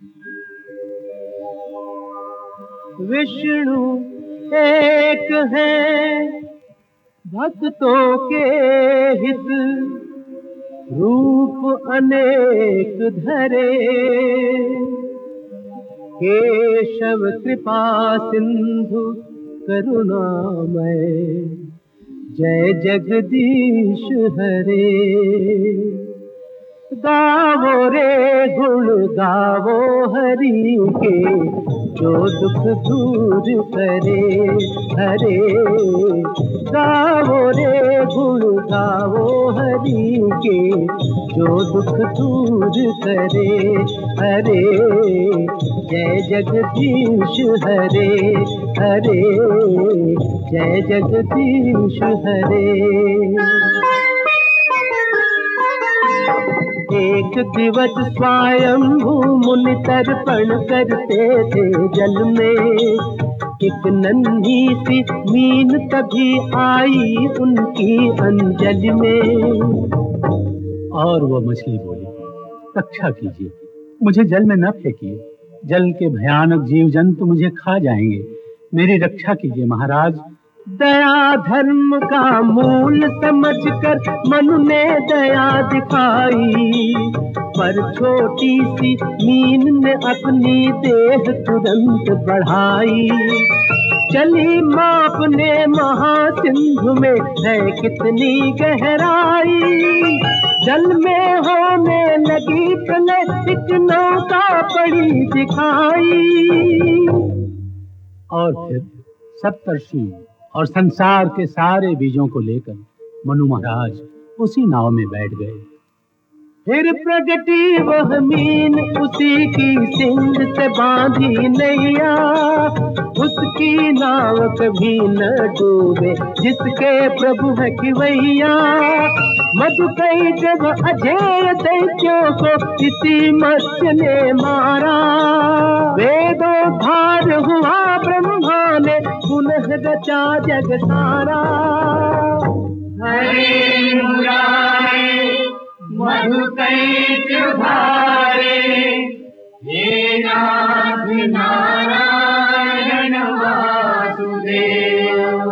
विष्णु एक है भक्तों के हित, रूप अनेक धरे। केशव कृपा सिंधु करुणामय, जय जगदीश हरे। गावो रे गुण गावो हरि के, जो दुख दूर करे हरे। गावो रे गुण गावो हरि के, जो दुख दूर करे हरे। जय जगदीश हरे हरे, जय जगदीश हरे। एक दिवस स्वयंभू मुनि तर्पण करते थे जल में। एक नन्ही सी मीन तभी आई उनकी अंजलि में। और वो मछली बोली, रक्षा कीजिए, मुझे जल में न फेंकिए। जल के भयानक जीव जंतु मुझे खा जाएंगे, मेरी रक्षा कीजिए महाराज। दया धर्म का मूल समझकर मनु ने दया दिखाई, पर छोटी सी मीन ने अपनी देह तुरंत बढ़ाई। चली मापने महासिंधु में है कितनी गहराई। जल में होने लगी प्रलय, एक नौका पड़ी दिखाई। और फिर सप्तर्षि और संसार के सारे बीजों को लेकर मनु महाराज उसी नाव में बैठ गए। फिर प्रगटी वह मीन उसी की सिंध से बांधी नैया। उसकी नाव कभी न डूबे, जिसके प्रभु है खिवैया। मधुकई जब अजेय दैत्यों को इसी मत्स्य ने मारा। वेदोद्धार हुआ ब्रह्मा ने, पुनः रचा जग सारा। हरे मुरारे मधुकैट भारे, हे नाथ नारायण वासुदेव।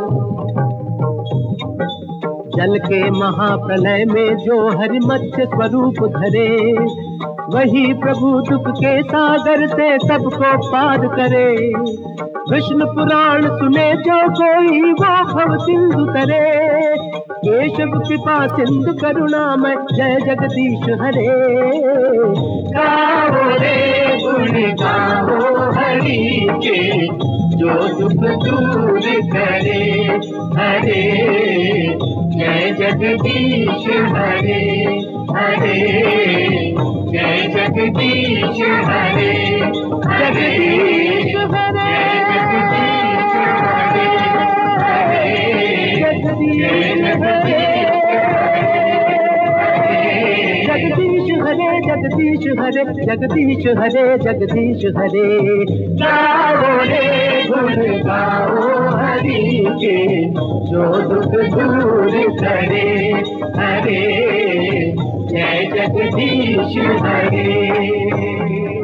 जल के महाप्रलय में जो हरि मत्स्य स्वरूप धरे, वही प्रभु दुख के सागर से सबको पार करे। विष्णु पुराण सुने जो कोई, वो भव सिंधु तरे। केशव कृपा सिंधु करुणामय, जय जगदीश हरे। गावो रे गुण गावो हरि के, जो दुख दूर करे हरे। जय जगदीश हरे हरे, जय जगदीश हरे जगदीश हरे जगदीश हरे हरे, जगदीश हरे जगदीश हरे, जगदीश हरे जगदीश हरे। गावो रे गुण गावो हरि के, जो दुख दूर करे हरे। जय जगदीश हरे।